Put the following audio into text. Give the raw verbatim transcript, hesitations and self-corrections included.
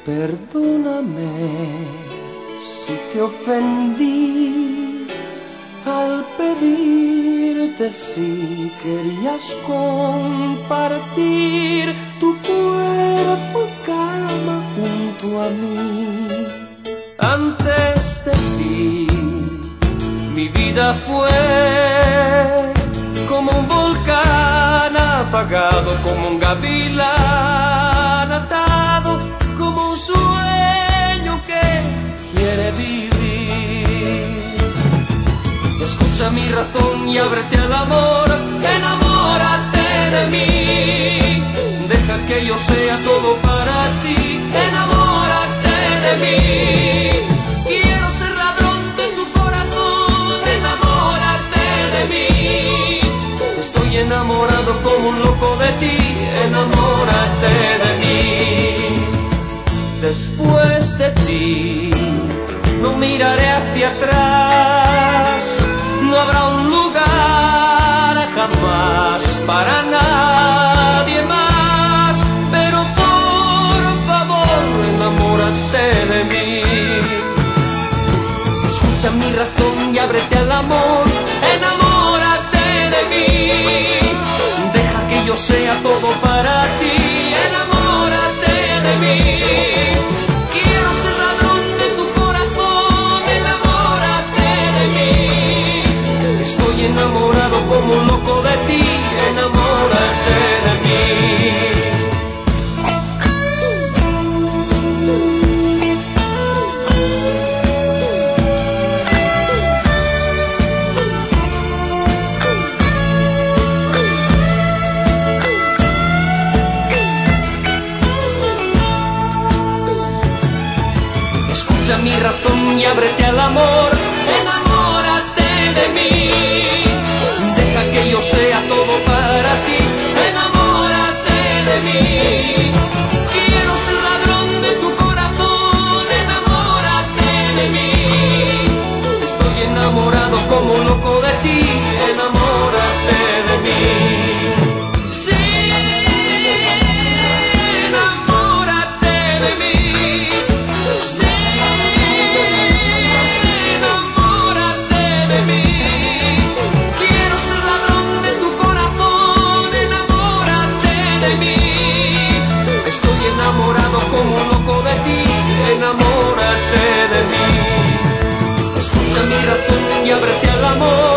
Perdóname si te ofendí al pedirte si querías compartir tu cuerpo y cama junto a mí. Antes de ti, mi vida fue como un volcán apagado, como un gavilán atado, como un sueño que quiere vivir. Escucha mi razón y ábrete al amor, enamórate de mí. Deja que yo sea todo para ti, enamórate de mí. Quiero ser ladrón de tu corazón, enamórate de mí. Estoy enamorado como un loco de ti, enamórate de mí. Después de ti, no miraré hacia atrás, no habrá un lugar jamás para nadie más, pero por favor, enamórate de mí. Escucha mi razón y ábrete al amor, enamórate de mí. Deja que yo sea todo para ti, enamórate de mí. Quiero ser ladrón de tu corazón, enamórate de mí. Estoy enamorado como un loco de ti, enamórate de mí. Escucha mi razón y ábrete al amor, enamórate de mí. Deja que yo sea todo para ti, enamórate de mí. Quiero ser ladrón de tu corazón, enamórate de mí. Estoy enamorado como un loco de ti, enamórate de mí. Sí, enamórate de mí. Sí, enamórate de mí. Quiero ser ladrón de tu corazón, enamórate de mí. Estoy enamorado como un loco de ti, enamórate de mí. Escucha mi razón y ábrete al amor.